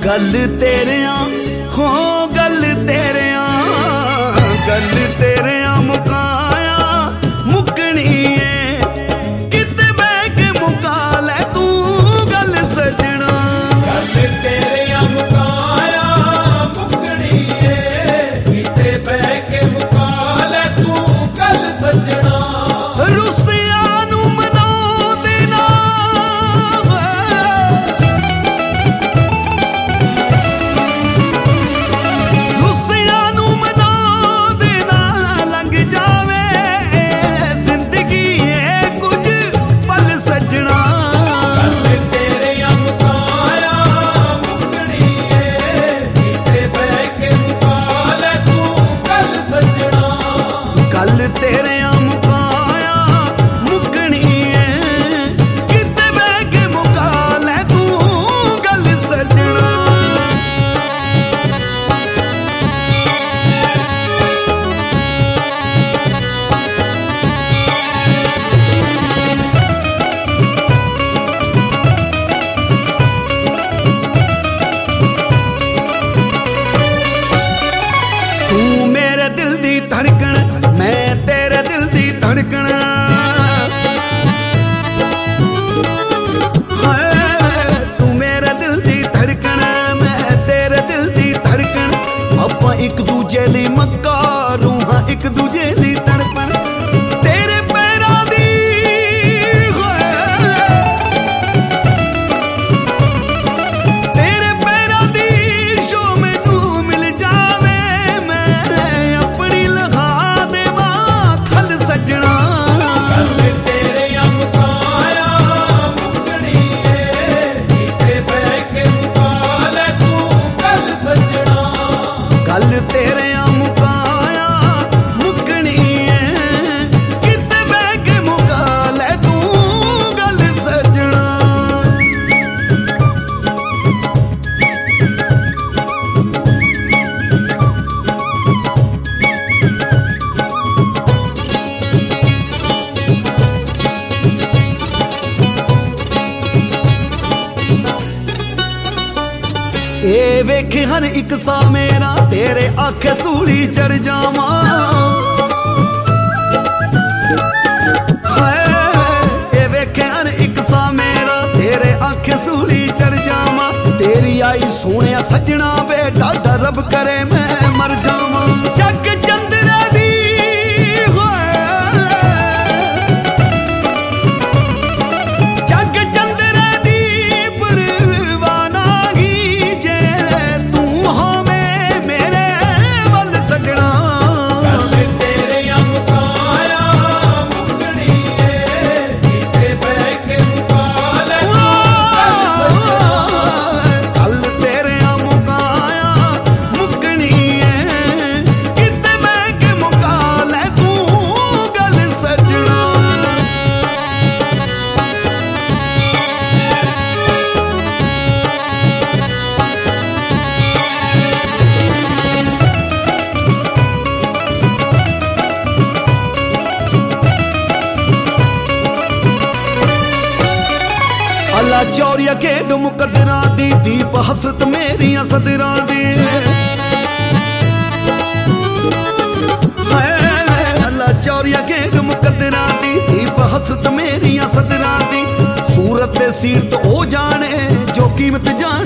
गल तेरियां हो गल तेरियां गल तेरियां मुकाया मुकनी है किते बह के मुका ले तू गल सजना गल तेरियां मुकाया मुकनी है किते बह के मुका ले तू गल सजना एक दूजे दी मक्कारू हाँ एक दूजे दी तड़पन तेरे पैरां दी तेरे पैरां दी जो मैनू मिल जावे मैं अपनी लगा देवा खल सजना तेरे मुकाया मुकनी है किते बह के मुका ले तू गल सजना ए वेखे हर एक सा मेरा तेरे आखे सूली चढ़ जावा ए वेखे हर एक सा मेरा तेरे आखे सूली चढ़ जावा तेरी आई सोने सजना वे डाडा रब करे मैं मर जावा जग चंद्रा दी अल्लाह चौरिया खेड मुकदरा दी दीप हसरत मेरिया सदरा दी अल्लाह चौरिया खेड मुकदरा दी दीप हसरत मेरिया सदरा दी सूरत सीरत ओ जाने जो कीमत जाने